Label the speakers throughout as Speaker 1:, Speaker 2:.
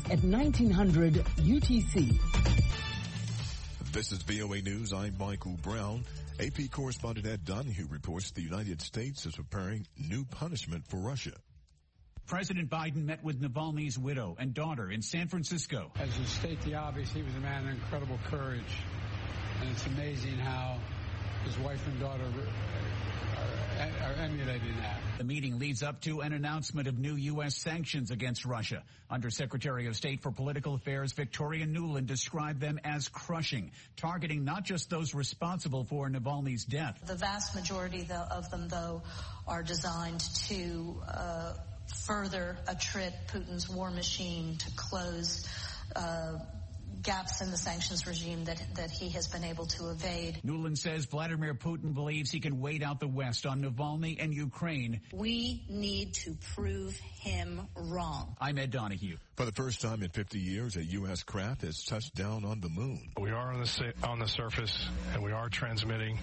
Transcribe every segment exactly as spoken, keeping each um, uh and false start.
Speaker 1: at nineteen hundred U T C.
Speaker 2: This is V O A News. I'm Michael Brown. A P correspondent Ed Donahue reports the United States is preparing new punishment for Russia.
Speaker 3: President Biden met with Navalny's widow and daughter in San Francisco.
Speaker 4: As you state the obvious, he was a man of incredible courage. And it's amazing how his wife and daughter are, are emulating that.
Speaker 3: The meeting leads up to an announcement of new U S sanctions against Russia. Undersecretary of State for Political Affairs Victoria Nuland described them as crushing, targeting not just those responsible for Navalny's death.
Speaker 5: The vast majority of them, though, are designed to uh, further attrit Putin's war machine, to close uh, gaps in the sanctions regime that that he has been able to evade.
Speaker 3: Nuland says Vladimir Putin believes he can wait out the West on Navalny and Ukraine.
Speaker 5: We need to prove him wrong.
Speaker 3: I'm Ed Donahue.
Speaker 2: For the first time in fifty years, a U S craft has touched down on the moon.
Speaker 6: We are on the on the surface, and we are transmitting,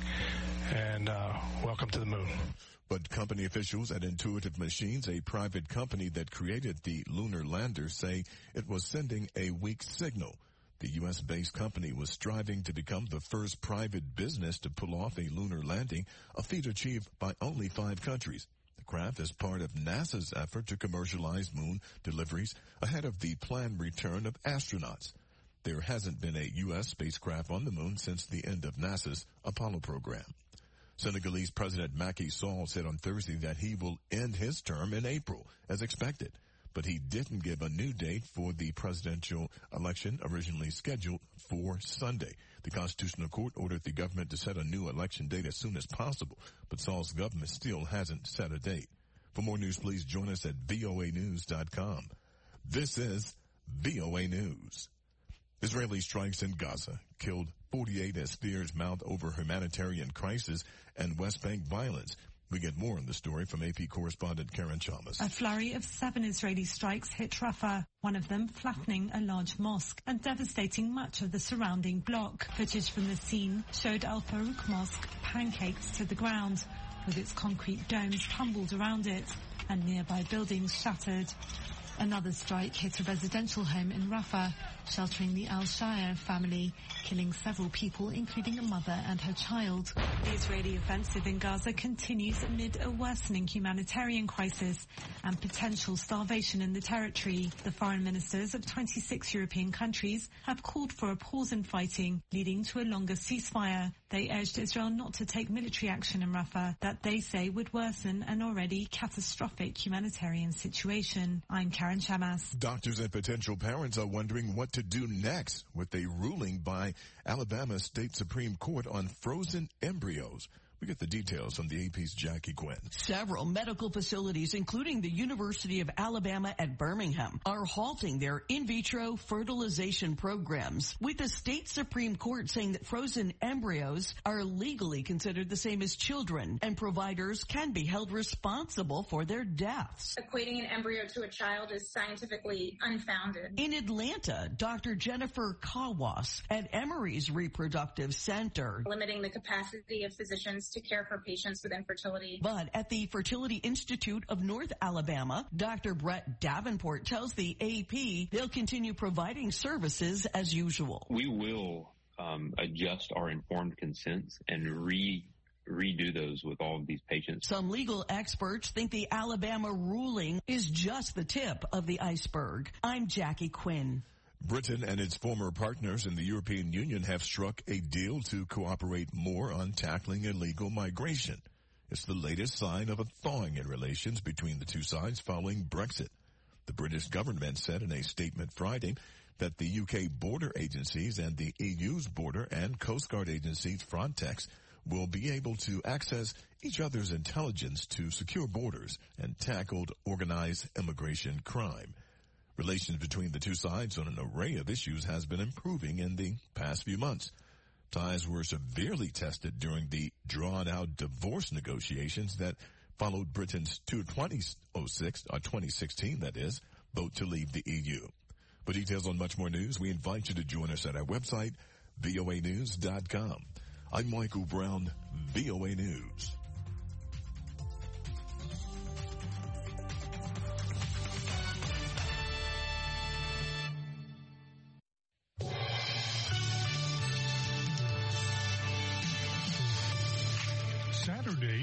Speaker 6: and uh, welcome to the moon.
Speaker 2: But company officials at Intuitive Machines, a private company that created the lunar lander, say it was sending a weak signal. The U S-based company was striving to become the first private business to pull off a lunar landing, a feat achieved by only five countries. The craft is part of NASA's effort to commercialize moon deliveries ahead of the planned return of astronauts. There hasn't been a U S spacecraft on the moon since the end of NASA's Apollo program. Senegalese President Macky Sall said on Thursday that he will end his term in April, as expected, but he didn't give a new date for the presidential election originally scheduled for Sunday. The Constitutional Court ordered the government to set a new election date as soon as possible, but Sall's government still hasn't set a date. For more news, please join us at V O A news dot com. This is V O A News. Israeli strikes in Gaza killed forty-eight as fears mount over humanitarian crisis and West Bank violence. We get more on the story from A P correspondent Karen Chalmers.
Speaker 7: A flurry of seven Israeli strikes hit Rafah, one of them flattening a large mosque and devastating much of the surrounding block. Footage from the scene showed Al Farouk Mosque pancaked to the ground, with its concrete domes tumbled around it and nearby buildings shattered. Another strike hit a residential home in Rafah, sheltering the Al-Shaya family, killing several people, including a mother and her child. The Israeli offensive in Gaza continues amid a worsening humanitarian crisis and potential starvation in the territory. The foreign ministers of twenty-six European countries have called for a pause in fighting, leading to a longer ceasefire. They urged Israel not to take military action in Rafah that they say would worsen an already catastrophic humanitarian situation. I'm Karen Chamas.
Speaker 2: Doctors and potential parents are wondering what to do next with a ruling by Alabama State Supreme Court on frozen embryos. We get the details from the A P's Jackie Quinn.
Speaker 8: Several medical facilities, including the University of Alabama at Birmingham, are halting their in vitro fertilization programs, with the state Supreme Court saying that frozen embryos are legally considered the same as children, and providers can be held responsible for their deaths.
Speaker 9: Equating an embryo to a child is scientifically unfounded.
Speaker 8: In Atlanta, Doctor Jennifer Kawas at Emory's Reproductive Center,
Speaker 9: limiting the capacity of physicians to care for patients with infertility.
Speaker 8: But at the Fertility Institute of North Alabama, Doctor Brett Davenport tells the A P they'll continue providing services as usual.
Speaker 10: We will um, adjust our informed consents and re redo those with all of these patients.
Speaker 8: Some legal experts think the Alabama ruling is just the tip of the iceberg. I'm Jackie Quinn.
Speaker 2: Britain and its former partners in the European Union have struck a deal to cooperate more on tackling illegal migration. It's the latest sign of a thawing in relations between the two sides following Brexit. The British government said in a statement Friday that the U K border agencies and the E U's border and Coast Guard agencies Frontex will be able to access each other's intelligence to secure borders and tackle organized immigration crime. Relations between the two sides on an array of issues has been improving in the past few months. Ties were severely tested during the drawn-out divorce negotiations that followed Britain's twenty sixteen, that is, vote to leave the E U. For details on much more news, we invite you to join us at our website, V O A news dot com. I'm Michael Brown, V O A News.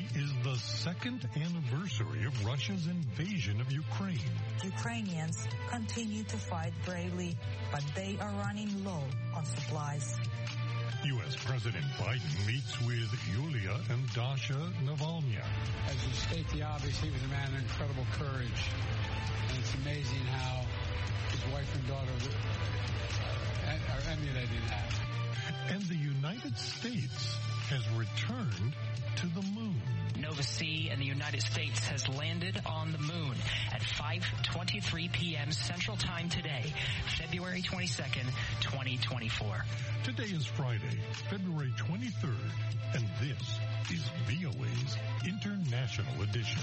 Speaker 11: is the second anniversary of Russia's invasion of Ukraine.
Speaker 12: Ukrainians continue to fight bravely, but they are running low on supplies.
Speaker 11: U S President Biden meets with Yulia and Dasha Navalny.
Speaker 4: As you state the obvious, he was a man of incredible courage. And it's amazing how his wife and daughter are emulating that.
Speaker 11: And the United States has returned to the moon.
Speaker 13: Nova-C in the United States has landed on the moon at five twenty-three p.m. Central Time today, February twenty-second, twenty twenty-four.
Speaker 11: Today is Friday, February twenty-third, and this is V O A's International Edition.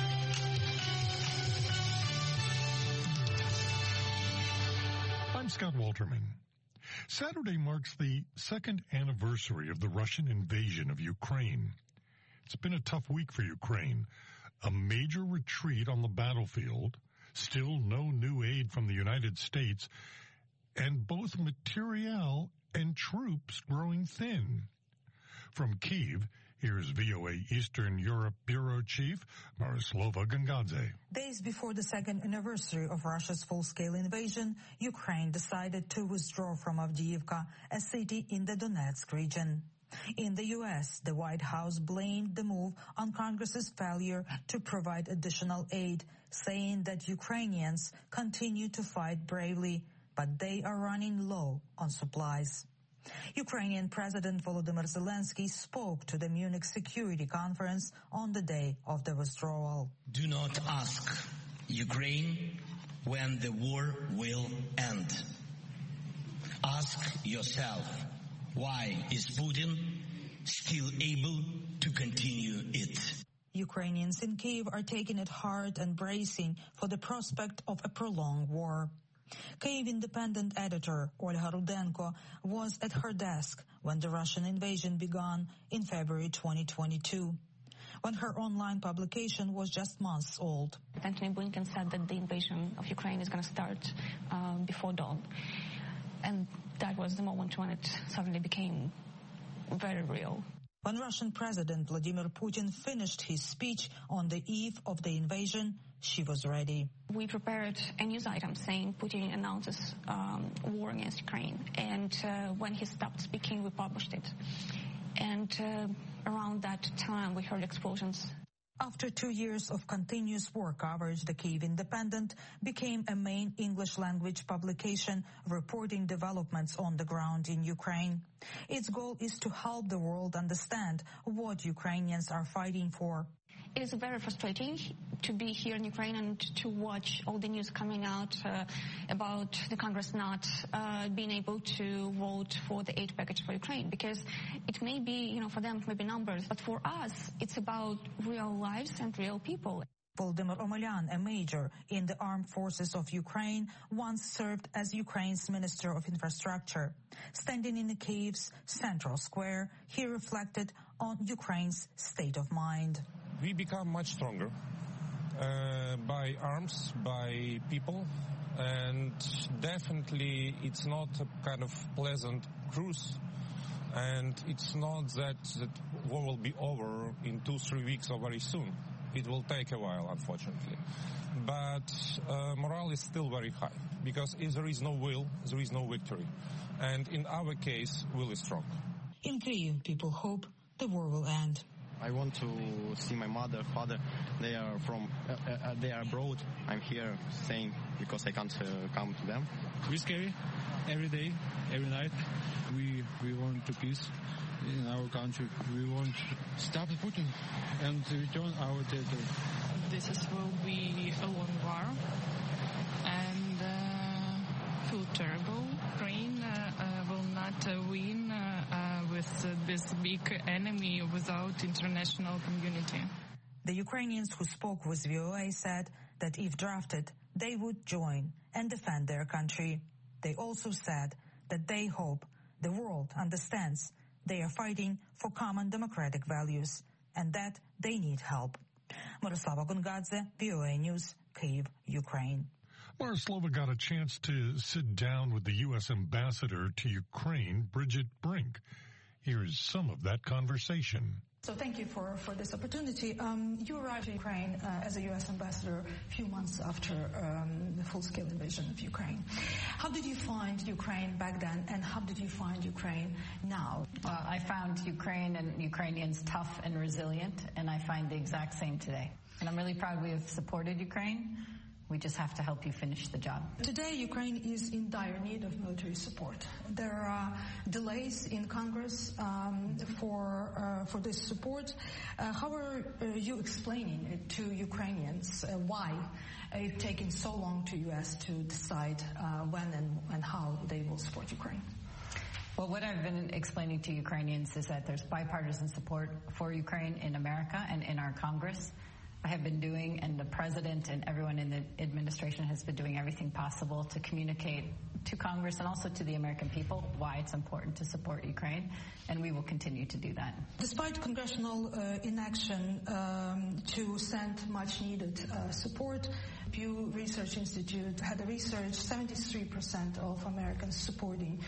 Speaker 11: I'm Scott Walterman. Saturday marks the second anniversary of the Russian invasion of Ukraine. It's been a tough week for Ukraine. A major retreat on the battlefield, still no new aid from the United States, and both materiel and troops growing thin. From Kyiv, here's V O A Eastern Europe Bureau Chief Marislova Gangadze.
Speaker 12: Days before the second anniversary of Russia's full-scale invasion, Ukraine decided to withdraw from Avdiivka, a city in the Donetsk region. In the U S, the White House blamed the move on Congress's failure to provide additional aid, saying that Ukrainians continue to fight bravely, but they are running low on supplies. Ukrainian President Volodymyr Zelensky spoke to the Munich Security Conference on the day of the withdrawal.
Speaker 14: Do not ask Ukraine when the war will end. Ask yourself, why is Putin still able to continue it?
Speaker 12: Ukrainians in Kyiv are taking it hard and bracing for the prospect of a prolonged war. Kyiv Independent editor Olga Rudenko was at her desk when the Russian invasion began in February twenty twenty-two, when her online publication was just months old.
Speaker 15: Antony Blinken said that the invasion of Ukraine is going to start um, before dawn. And that was the moment when it suddenly became very real.
Speaker 12: When Russian President Vladimir Putin finished his speech on the eve of the invasion, she was ready.
Speaker 15: We prepared a news item saying Putin announces um, war against Ukraine. And uh, when he stopped speaking, we published it. And uh, around that time, we heard explosions.
Speaker 12: After two years of continuous war coverage, the Kyiv Independent became a main English-language publication reporting developments on the ground in Ukraine. Its goal is to help the world understand what Ukrainians are fighting for.
Speaker 15: It is very frustrating to be here in Ukraine and to watch all the news coming out uh, about the Congress not uh, being able to vote for the aid package for Ukraine, because it may be, you know, for them it may be numbers, but for us it's about real lives and real people.
Speaker 12: Volodymyr Omelyan, a major in the armed forces of Ukraine, once served as Ukraine's Minister of Infrastructure. Standing in Kyiv's central square, he reflected on Ukraine's state of mind.
Speaker 16: We become much stronger uh, by arms, by people, and definitely it's not a kind of pleasant cruise, and it's not that that war will be over in two, three weeks or very soon. It will take a while, unfortunately. But uh, morale is still very high, because if there is no will, there is no victory. And in our case, will is strong.
Speaker 12: In Kyiv, people hope the war will end.
Speaker 17: I want to see my mother, father. They are from, uh, uh, they are abroad. I'm here staying because I can't uh, come to them.
Speaker 18: We're scary every day, every night. We we want to peace in our country. We want to stop Putin and return our territory.
Speaker 19: This is, will be a long war and uh, feel terrible. Ukraine uh, uh, will not uh, win uh, uh, with uh, this big enemy without international community.
Speaker 12: The Ukrainians who spoke with V O A said that if drafted, they would join and defend their country. They also said that they hope the world understands they are fighting for common democratic values and that they need help. Marislava Gangadze, V O A News, Kyiv, Ukraine.
Speaker 11: Marislava got a chance to sit down with the U S ambassador to Ukraine, Bridget Brink. Here's some of that conversation.
Speaker 20: So thank you for, for this opportunity. Um, you arrived in Ukraine uh, as a U S ambassador a few months after um, the full-scale invasion of Ukraine. How did you find Ukraine back then, and how did you find Ukraine now?
Speaker 21: Well, I found Ukraine and Ukrainians tough and resilient, and I find the exact same today. And I'm really proud we have supported Ukraine. We just have to help you finish the job.
Speaker 20: Today, Ukraine is in dire need of military support. There are delays in Congress um, for uh, for this support. Uh, how are uh, you explaining it to Ukrainians uh, why it's taking so long to U S to decide uh, when and, and how they will support Ukraine?
Speaker 21: Well, what I've been explaining to Ukrainians is that there's bipartisan support for Ukraine in America and in our Congress. I have been doing, and the president and everyone in the administration has been doing everything possible to communicate to Congress and also to the American people why it's important to support Ukraine, and we will continue to do that.
Speaker 20: Despite congressional uh, inaction um, to send much needed uh, support, Pew Research Institute had a research, seventy-three percent of Americans supporting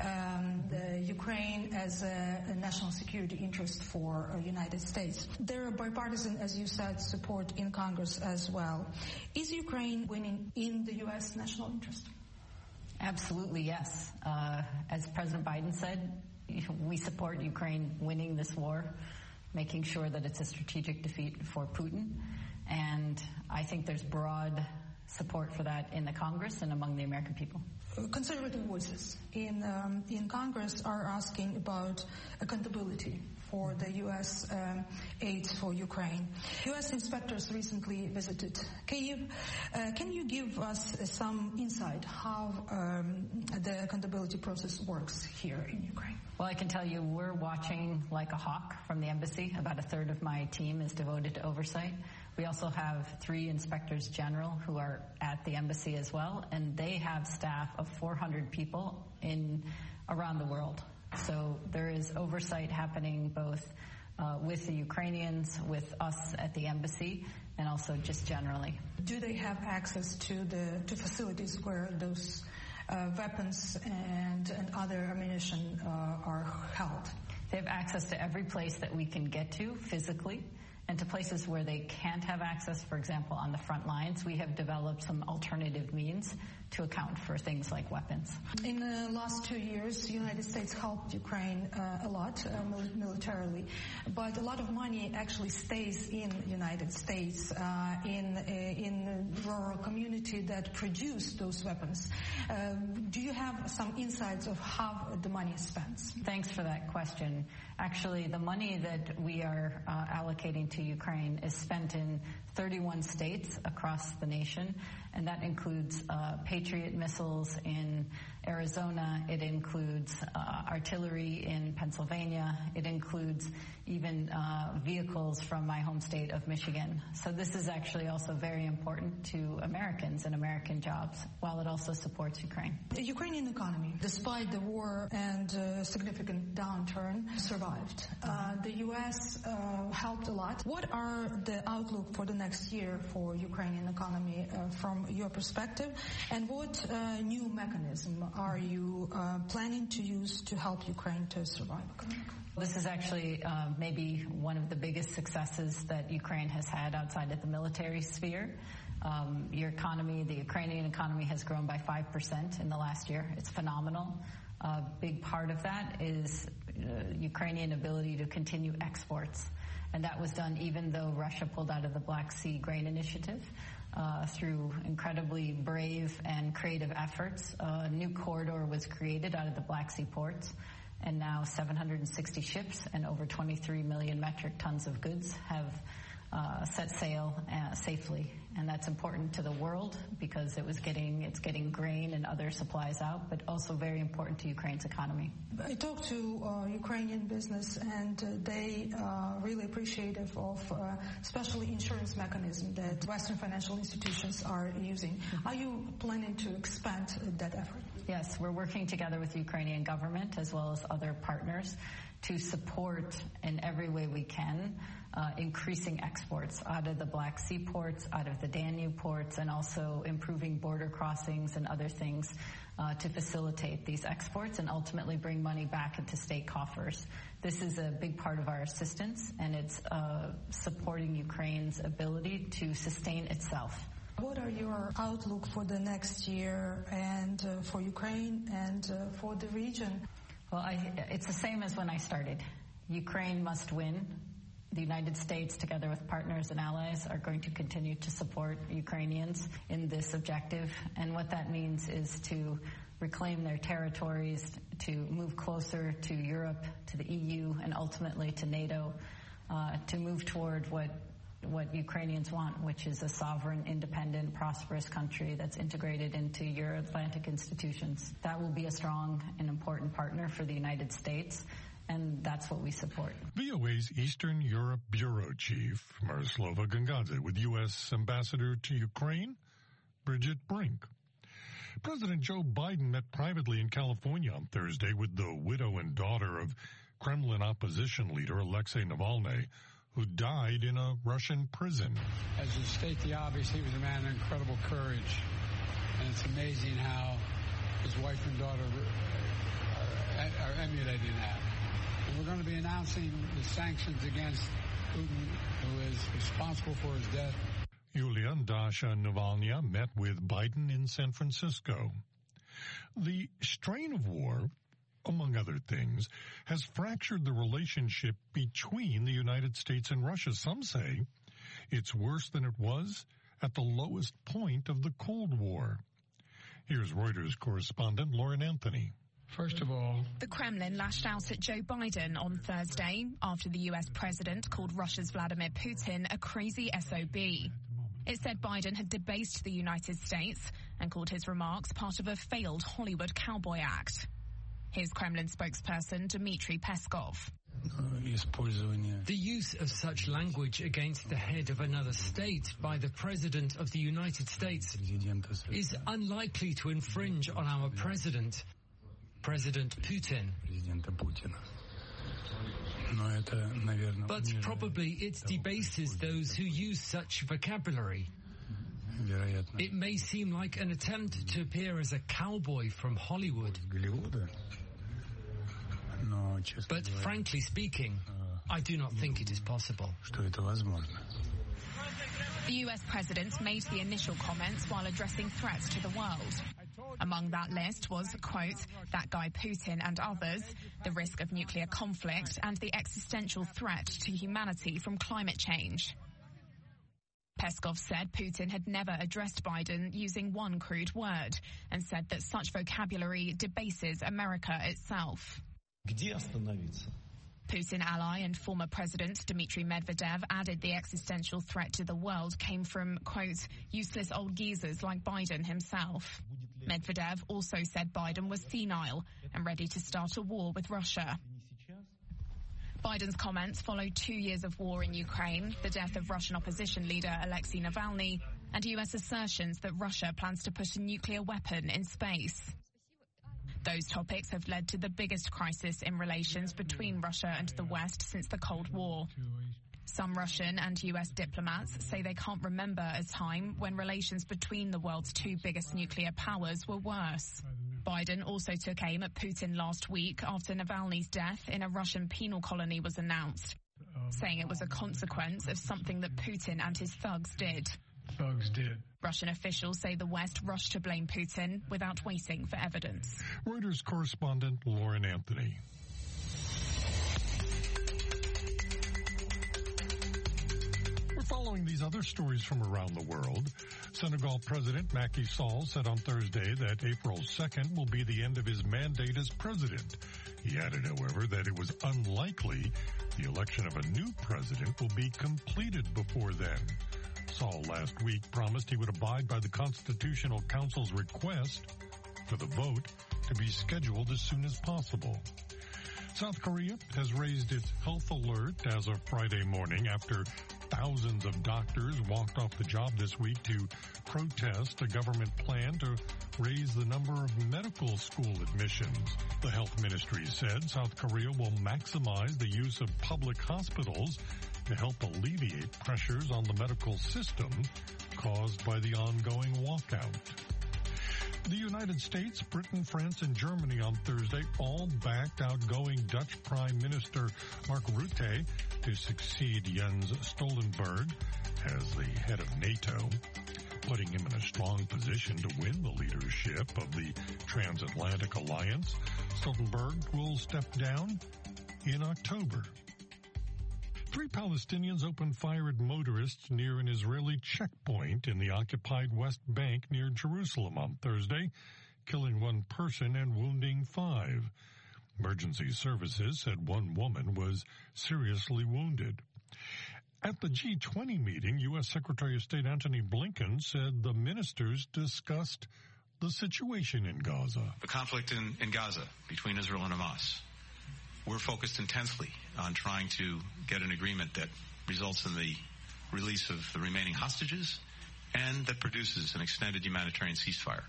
Speaker 20: um, the Ukraine as a, a national security interest for the uh, United States. There are bipartisan, as you said, support in Congress as well. Is Ukraine winning in the U S national interest?
Speaker 21: Absolutely, yes. Uh, as President Biden said, we support Ukraine winning this war, making sure that it's a strategic defeat for Putin. And I think there's broad support for that in the Congress and among the American people.
Speaker 20: Conservative voices in um, in Congress are asking about accountability for the U S um, aid for Ukraine. U S inspectors recently visited Kyiv. Uh, can you give us some insight how um, the accountability process works here in Ukraine?
Speaker 21: Well, I can tell you we're watching like a hawk from the embassy. About a third of my team is devoted to oversight. We also have three inspectors general who are at the embassy as well, and they have staff of four hundred people in around the world. So there is oversight happening both uh, with the Ukrainians, with us at the embassy, and also just generally.
Speaker 20: Do they have access to the to facilities where those uh, weapons and, and other ammunition uh, are held?
Speaker 21: They have access to every place that we can get to physically, and to places where they can't have access, for example, on the front lines. We have developed some alternative means to account for things like weapons.
Speaker 20: In the last two years, the United States helped Ukraine uh, a lot uh, mil- militarily, but a lot of money actually stays in the United States, uh, in uh, in the rural community that produce those weapons. Uh, do you have some insights of how the money is spent?
Speaker 21: Thanks for that question. Actually, the money that we are uh, allocating to Ukraine is spent in thirty-one states across the nation, and that includes uh, Patriot missiles in Arizona. It includes uh, artillery in Pennsylvania. It includes even uh, vehicles from my home state of Michigan. So this is actually also very important to Americans and American jobs, while it also supports Ukraine.
Speaker 20: The Ukrainian economy, despite the war and uh, significant downturn, survived. Uh, the U S uh, helped a lot. What are the outlook for the next year for Ukrainian economy uh, from your perspective, and what uh, new mechanism are you uh, planning to use to help Ukraine to survive economically?
Speaker 21: This is actually uh, maybe one of the biggest successes that Ukraine has had outside of the military sphere. Um, your economy, the Ukrainian economy, has grown by five percent in the last year. It's phenomenal. A big part of that is uh, Ukrainian ability to continue exports. And that was done even though Russia pulled out of the Black Sea Grain Initiative. Uh, through incredibly brave and creative efforts, a new corridor was created out of the Black Sea ports, and now seven hundred sixty ships and over twenty-three million metric tons of goods have uh, set sail uh, safely. And that's important to the world because it was getting it's getting grain and other supplies out, but also very important to Ukraine's economy.
Speaker 20: I talked to uh, Ukrainian business, and uh, they are uh, really appreciative of uh, especially insurance mechanism that Western financial institutions are using. Are you planning to expand uh, that effort?
Speaker 21: Yes, we're working together with the Ukrainian government as well as other partners to support in every way we can uh, increasing exports out of the Black Sea ports, out of the Danube ports, and also improving border crossings and other things uh, to facilitate these exports and ultimately bring money back into state coffers. This is a big part of our assistance, and it's uh, supporting Ukraine's ability to sustain itself.
Speaker 20: What are your outlook for the next year and uh, for Ukraine and uh, for the region?
Speaker 21: Well, I, it's the same as when I started. Ukraine must win. The United States, together with partners and allies, are going to continue to support Ukrainians in this objective. And what that means is to reclaim their territories, to move closer to Europe, to the E U, and ultimately to NATO, uh, to move toward what what Ukrainians want, which is a sovereign, independent, prosperous country that's integrated into Euro-Atlantic institutions. That will be a strong and important partner for the United States, and that's what we support.
Speaker 11: V O A's Eastern Europe Bureau Chief, Miroslava Gongadze, with U S Ambassador to Ukraine, Bridget Brink. President Joe Biden met privately in California on Thursday with the widow and daughter of Kremlin opposition leader Alexei Navalny, who died in a Russian prison.
Speaker 4: As to state the obvious, he was a man of incredible courage, and it's amazing how his wife and daughter are, are emulating that. And we're going to be announcing the sanctions against Putin, who is responsible for his death.
Speaker 11: Yulia and Dasha Navalny met with Biden in San Francisco. The strain of war, among other things, has fractured the relationship between the United States and Russia. Some say it's worse than it was at the lowest point of the Cold War. Here's Reuters correspondent Lauren Anthony.
Speaker 4: First of all,
Speaker 1: the Kremlin lashed out at Joe Biden on Thursday after the U S president called Russia's Vladimir Putin a crazy S O B. It said Biden had debased the United States and called his remarks part of a failed Hollywood cowboy act. Here's Kremlin spokesperson Dmitry Peskov.
Speaker 22: The use of such language against the head of another state by the President of the United States is unlikely to infringe on our President, President Putin. But probably it debases those who use such vocabulary. It may seem like an attempt to appear as a cowboy from Hollywood. But frankly speaking, I do not think it is possible.
Speaker 1: The U S president made the initial comments while addressing threats to the world. Among that list was, quote, that guy Putin and others, the risk of nuclear conflict, and the existential threat to humanity from climate change. Peskov said Putin had never addressed Biden using one crude word and said that such vocabulary debases America itself. Putin ally and former President Dmitry Medvedev added the existential threat to the world came from, quote, useless old geezers like Biden himself. Medvedev also said Biden was senile and ready to start a war with Russia. Biden's comments followed two years of war in Ukraine, the death of Russian opposition leader Alexei Navalny, and U S assertions that Russia plans to put a nuclear weapon in space. Those topics have led to the biggest crisis in relations between Russia and the West since the Cold War. Some Russian and U S diplomats say they can't remember a time when relations between the world's two biggest nuclear powers were worse. Biden also took aim at Putin last week after Navalny's death in a Russian penal colony was announced, saying it was a consequence of something that Putin and his thugs did.
Speaker 4: Thugs did.
Speaker 1: Russian officials say the West rushed to blame Putin without waiting for evidence.
Speaker 11: Reuters correspondent Lauren Anthony. We're following these other stories from around the world. Senegal President Macky Sall said on Thursday that April second will be the end of his mandate as president. He added, however, that it was unlikely the election of a new president will be completed before then. Sall last week promised he would abide by the Constitutional Council's request for the vote to be scheduled as soon as possible. South Korea has raised its health alert as of Friday morning after thousands of doctors walked off the job this week to protest a government plan to raise the number of medical school admissions. The health ministry said South Korea will maximize the use of public hospitals to help alleviate pressures on the medical system caused by the ongoing walkout. The United States, Britain, France, and Germany on Thursday all backed outgoing Dutch Prime Minister Mark Rutte to succeed Jens Stoltenberg as the head of NATO, putting him in a strong position to win the leadership of the transatlantic alliance. Stoltenberg will step down in October. Three Palestinians opened fire at motorists near an Israeli checkpoint in the occupied West Bank near Jerusalem on Thursday, killing one person and wounding five. Emergency services said one woman was seriously wounded. At the G twenty meeting, U S Secretary of State Antony Blinken said the ministers discussed the situation in Gaza.
Speaker 3: The conflict in, in Gaza between Israel and Hamas. We're focused intensely on trying to get an agreement that results in the release of the remaining hostages and that produces an extended humanitarian ceasefire.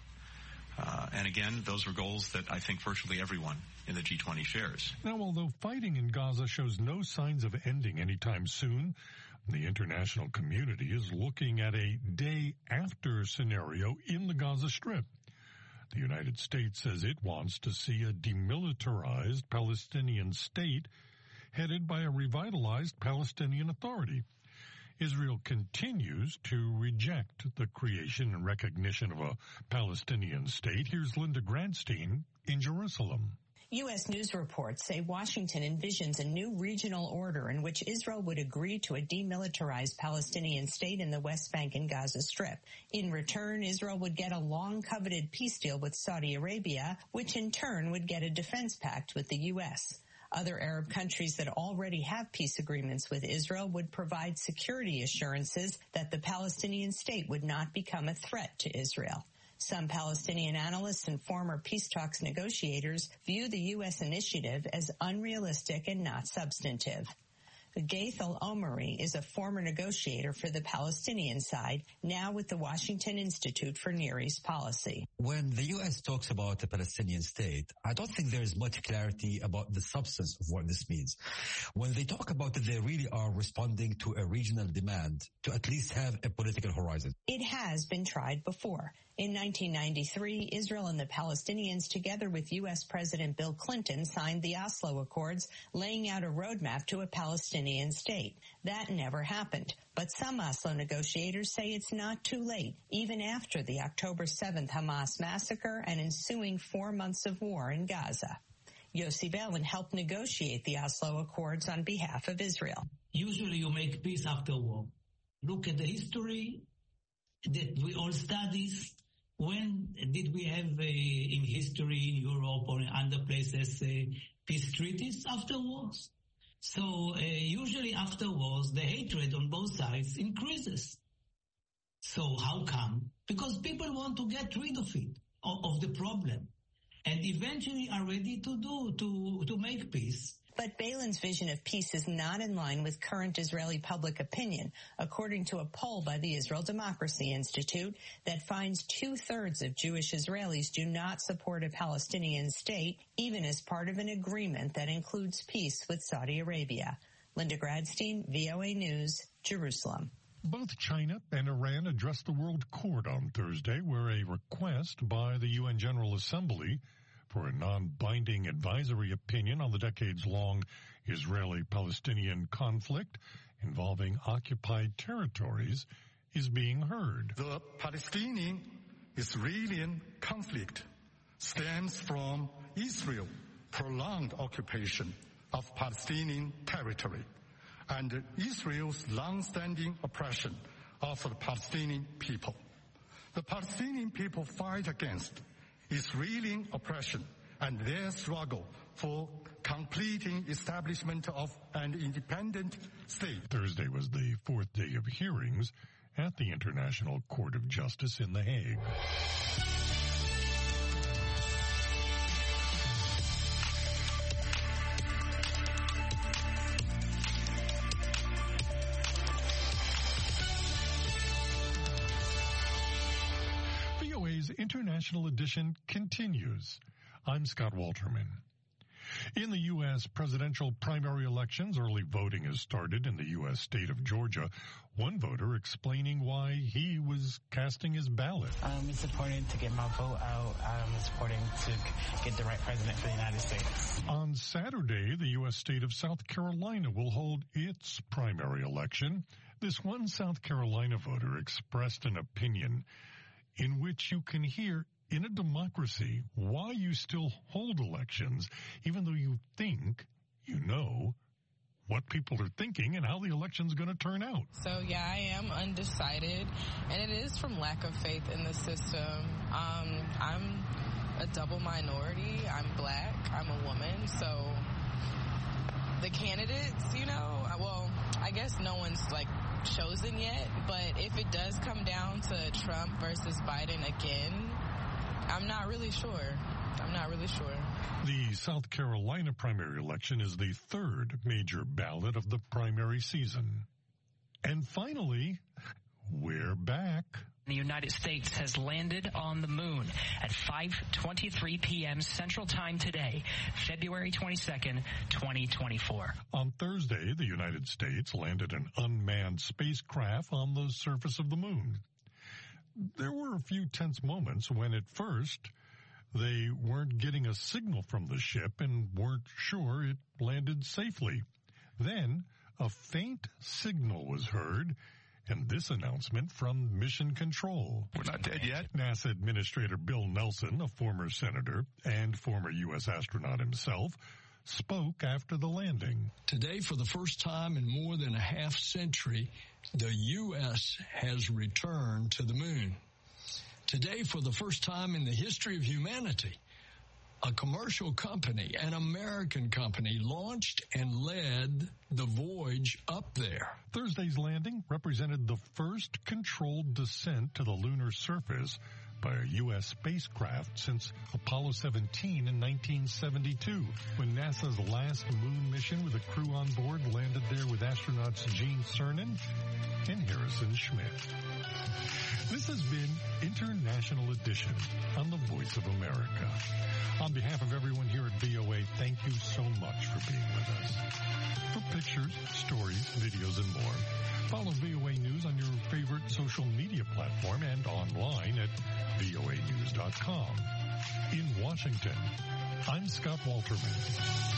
Speaker 3: Uh, and again, those are goals that I think virtually everyone in the G twenty shares.
Speaker 11: Now, although fighting in Gaza shows no signs of ending anytime soon, the international community is looking at a day-after scenario in the Gaza Strip. The United States says it wants to see a demilitarized Palestinian state headed by a revitalized Palestinian Authority. Israel continues to reject the creation and recognition of a Palestinian state. Here's Linda Gradstein in Jerusalem.
Speaker 5: U S news reports say Washington envisions a new regional order in which Israel would agree to a demilitarized Palestinian state in the West Bank and Gaza Strip. In return, Israel would get a long-coveted peace deal with Saudi Arabia, which in turn would get a defense pact with the U S. Other Arab countries that already have peace agreements with Israel would provide security assurances that the Palestinian state would not become a threat to Israel. Some Palestinian analysts and former peace talks negotiators view the U S initiative as unrealistic and not substantive. Gaithel Omari is a former negotiator for the Palestinian side, now with the Washington Institute for Near East Policy.
Speaker 23: When the U S talks about a Palestinian state, I don't think there is much clarity about the substance of what this means. When they talk about it, they really are responding to a regional demand to at least have a political horizon.
Speaker 5: It has been tried before. In nineteen ninety-three, Israel and the Palestinians, together with U S President Bill Clinton, signed the Oslo Accords, laying out a roadmap to a Palestinian state. That never happened. But some Oslo negotiators say it's not too late, even after the October seventh Hamas massacre and ensuing four months of war in Gaza. Yossi Beilin helped negotiate the Oslo Accords on behalf of Israel.
Speaker 24: Usually you make peace after war. Look at the history that we all study. When did we have uh, in history in Europe or in other places uh, peace treaties? After wars. So uh, usually after wars, the hatred on both sides increases. So how come? Because people want to get rid of it, of, of the problem, and eventually are ready to do, to, to make peace.
Speaker 5: But Beilin's vision of peace is not in line with current Israeli public opinion, according to a poll by the Israel Democracy Institute that finds two-thirds of Jewish Israelis do not support a Palestinian state, even as part of an agreement that includes peace with Saudi Arabia. Linda Gradstein, V O A News, Jerusalem.
Speaker 11: Both China and Iran addressed the World Court on Thursday, where a request by the U N General Assembly for a non-binding advisory opinion on the decades-long Israeli-Palestinian conflict involving occupied territories is being heard.
Speaker 25: The Palestinian-Israeli conflict stems from Israel's prolonged occupation of Palestinian territory and Israel's long-standing oppression of the Palestinian people. The Palestinian people fight against Israeli oppression and their struggle for completing establishment of an independent state.
Speaker 11: Thursday was the fourth day of hearings at the International Court of Justice in The Hague. International Edition continues. I'm Scott Walterman. In the U S presidential primary elections, early voting has started in the U S state of Georgia. One voter explaining why he was casting his ballot.
Speaker 6: Um, it's important to get my vote out. Um, it's important to get the right president for the United States.
Speaker 11: On Saturday, the U S state of South Carolina will hold its primary election. This one South Carolina voter expressed an opinion in which you can hear in a democracy why you still hold elections, even though you think you know what people are thinking and how the election's going to turn out.
Speaker 7: So, yeah, I am undecided, and it is from lack of faith in the system. Um, I'm a double minority. I'm black. I'm a woman. So the candidates, you know, well, I guess no one's, like, chosen yet, but if it does come down to Trump versus Biden again, I'm not really sure. I'm not really sure.
Speaker 11: The South Carolina primary election is the third major ballot of the primary season. And finally, we're back.
Speaker 13: The United States has landed on the moon at five twenty-three p.m. Central Time today, February twenty-second, twenty twenty-four.
Speaker 11: On Thursday, the United States landed an unmanned spacecraft on the surface of the moon. There were a few tense moments when at first they weren't getting a signal from the ship and weren't sure it landed safely. Then a faint signal was heard, and this announcement from Mission Control.
Speaker 2: We're not dead yet.
Speaker 11: NASA Administrator Bill Nelson, a former senator and former U S astronaut himself, spoke after the landing.
Speaker 8: Today, for the first time in more than a half century, the U S has returned to the moon. Today, for the first time in the history of humanity, a commercial company, an American company, launched and led the voyage up there.
Speaker 11: Thursday's landing represented the first controlled descent to the lunar surface by a U S spacecraft since Apollo seventeen in nineteen seventy-two, when NASA's last moon mission with a crew on board landed there with astronauts Gene Cernan and Harrison Schmitt. This has been International Edition on the Voice of America. On behalf of everyone here at V O A, thank you so much for being with us. For pictures, stories, videos, and more, follow V O A News on your favorite social media platform and online at V O A news dot com. In Washington, I'm Scott Walterman.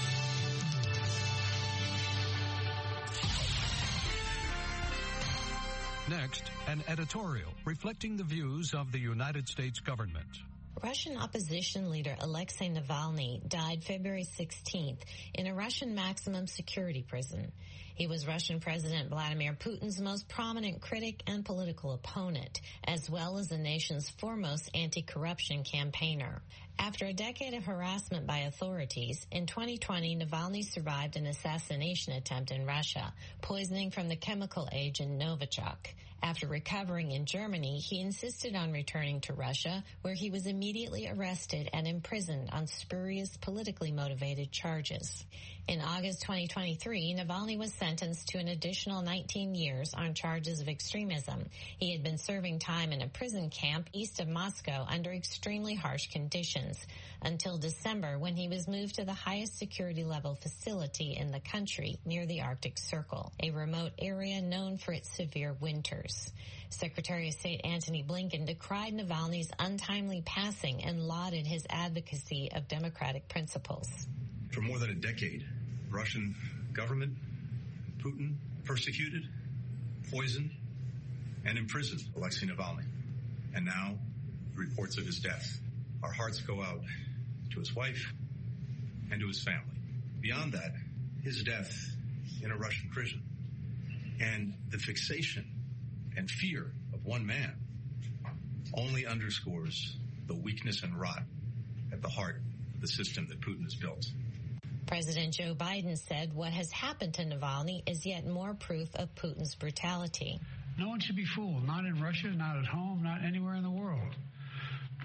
Speaker 9: Next, an editorial reflecting the views of the United States government.
Speaker 10: Russian opposition leader Alexei Navalny died February sixteenth in a Russian maximum security prison. He was Russian President Vladimir Putin's most prominent critic and political opponent, as well as the nation's foremost anti-corruption campaigner. After a decade of harassment by authorities, in twenty twenty, Navalny survived an assassination attempt in Russia, poisoning from the chemical agent Novichok. After recovering in Germany, he insisted on returning to Russia, where he was immediately arrested and imprisoned on spurious politically motivated charges. In August twenty twenty-three, Navalny was sentenced to an additional nineteen years on charges of extremism. He had been serving time in a prison camp east of Moscow under extremely harsh conditions until December, when he was moved to the highest security level facility in the country near the Arctic Circle, a remote area known for its severe winters. Secretary of State Antony Blinken decried Navalny's untimely passing and lauded his advocacy of democratic principles.
Speaker 26: For more than a decade, Russian government, Putin, persecuted, poisoned, and imprisoned Alexei Navalny. And now, reports of his death. Our hearts go out to his wife and to his family. Beyond that, his death in a Russian prison and the fixation and fear of one man only underscores the weakness and rot at the heart of the system that Putin has built.
Speaker 10: President Joe Biden said what has happened to Navalny is yet more proof of Putin's brutality.
Speaker 4: No one should be fooled, not in Russia, not at home, not anywhere in the world.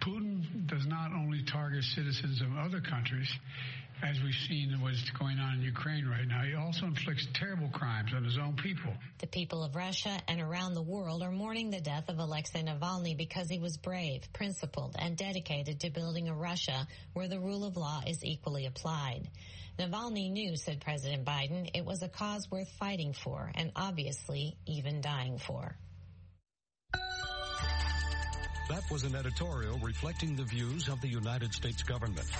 Speaker 4: Putin does not only target citizens of other countries, as we've seen what's going on in Ukraine right now, he also inflicts terrible crimes on his own people.
Speaker 10: The people of Russia and around the world are mourning the death of Alexei Navalny because he was brave, principled, and dedicated to building a Russia where the rule of law is equally applied. Navalny knew, said President Biden, it was a cause worth fighting for and obviously even dying for.
Speaker 9: That was an editorial reflecting the views of the United States government.